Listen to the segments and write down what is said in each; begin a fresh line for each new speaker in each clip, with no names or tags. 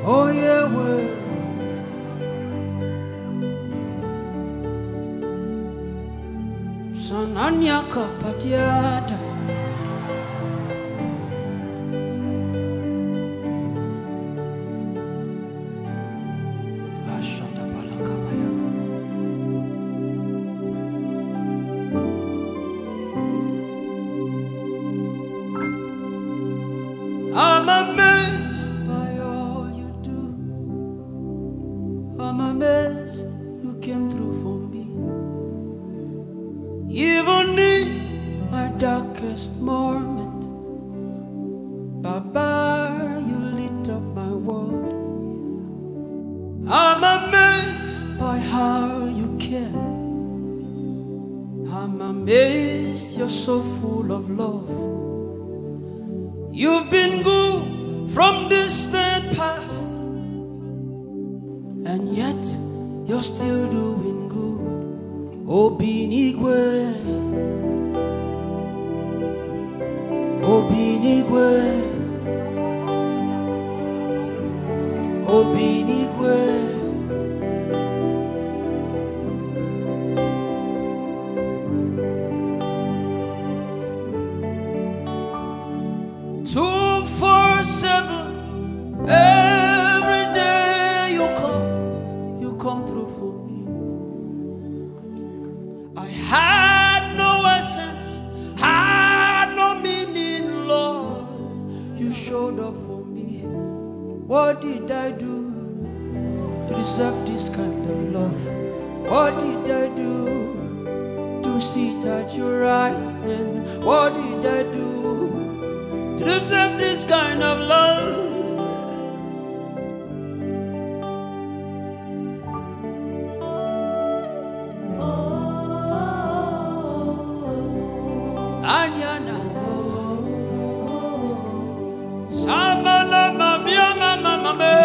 Oh yeah, well. Sananyaka patiada. Ashada balakabaya. I'm amazed by all you do. I'm amazed you came through for me. Even in my darkest moment, Baba, you lit up my world. I'm amazed by how you care. I'm amazed you're so full of love. You've been good from distant past, and yet you're still doing good. Obinigwe, Obinigwe, Obinigwe. Every day you come through for me. I had no essence, had no meaning, Lord. You showed up for me. What did I do to deserve this kind of love? What did I do to sit at your right hand? What did I do to deserve this kind of love? Anyana Samala mamia mama mame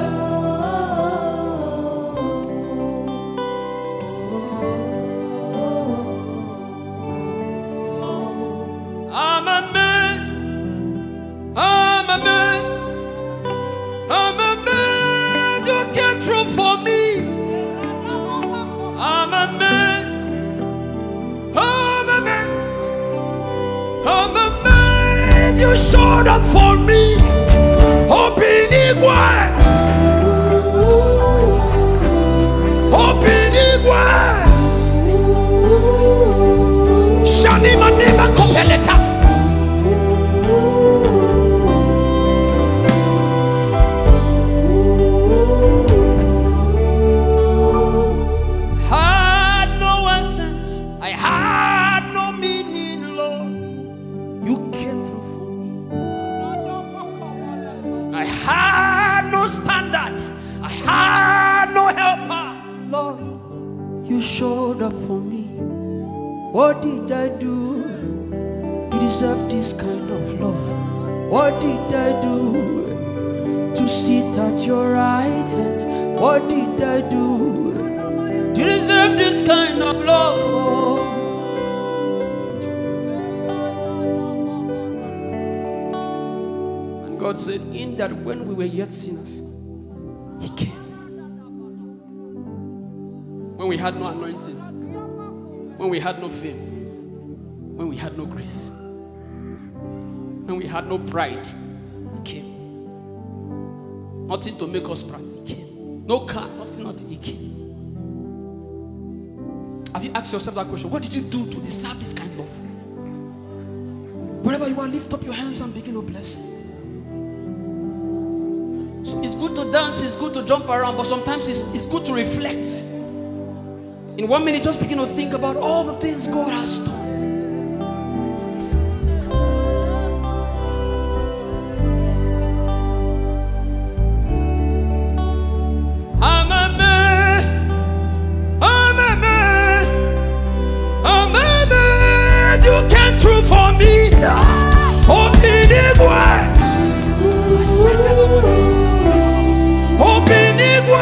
I'm amazed, I'm amazed, I'm amazed you came through for me. I'm amazed, I'm amazed, I'm amazed you showed up for me. Obinigwe, Obinigwe, Shani manima kopeleta. Had no essence, I had no meaning, Lord. You came through for me. I had no standard, I had no helper, Lord. You showed up for me. What did I do to deserve this kind of love? What did I do to sit at your right hand? What did I do to deserve this kind of love? And God said, in that when we were yet sinners, He came. When we had no anointing, when we had no fame, when we had no grace, when we had no pride, He came. Nothing to make us proud, He came. No car, nothing, He came. Have you asked yourself that question? What did you do to deserve this kind of love? Wherever you are, lift up your hands and begin to bless Him. So it's good to dance, it's good to jump around, but sometimes it's good to reflect. In 1 minute, just begin to think about all the things God has done. I'm amazed, I'm amazed, I'm amazed you came through for me. Obinigwe, Obinigwe.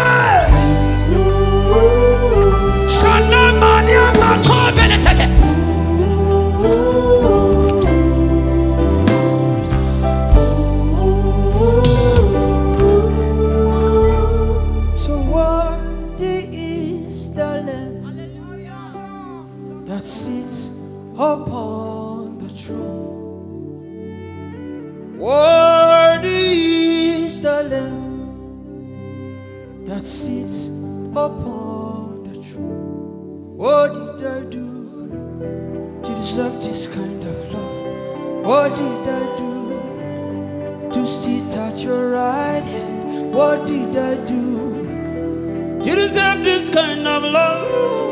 that sits upon the throne. What did I do to deserve this kind of love? What did I do to sit at your right hand? What did I do to deserve this kind of love?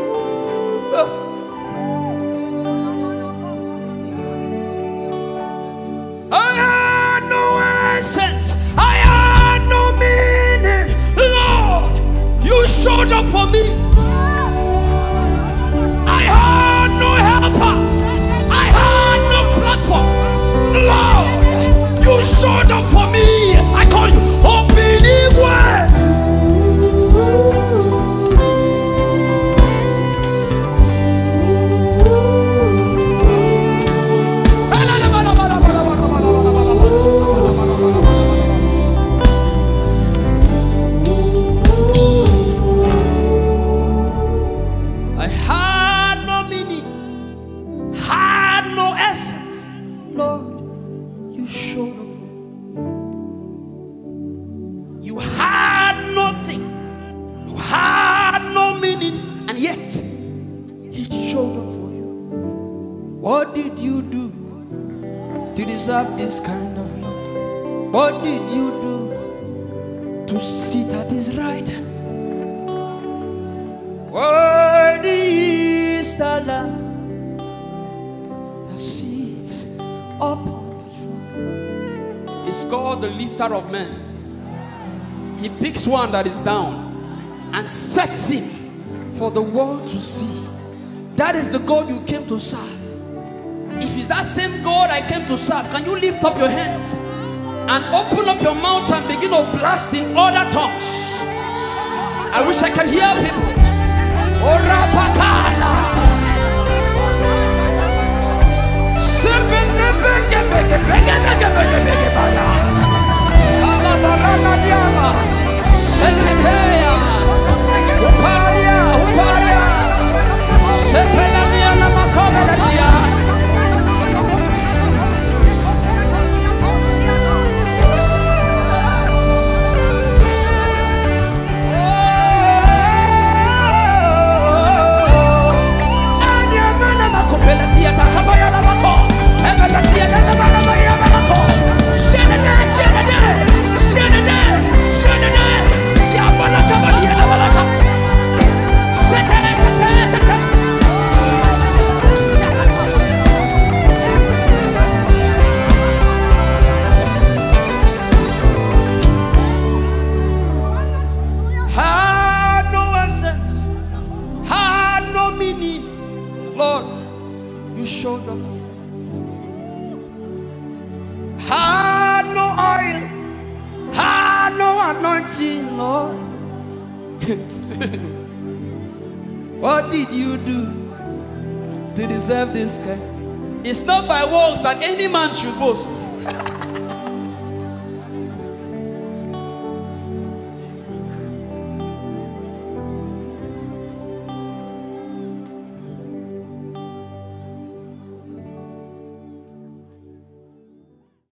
I had no essence, I had no meaning. Lord, you showed up for me. I had no helper, I had no platform. Lord, you showed up for me. I call you Obinigwe. I had no meaning, had no essence. Lord, you showed up. You had nothing, you had no meaning, and yet He showed up for you. What did you do to deserve this kind of love? What did you do to sit at His right hand? Worthy is the Lamb that sits upon the throne. It's called the lifter of men. He picks one that is down and sets him for the world to see. That is the God you came to serve. If it's that same God I came to serve, can you lift up your hands and open up your mouth and begin to blast in other tongues? I wish I can hear people. Lord, you showed up. Had no oil, had no anointing, Lord. What did you do to deserve this kind? It's not by works that any man should boast.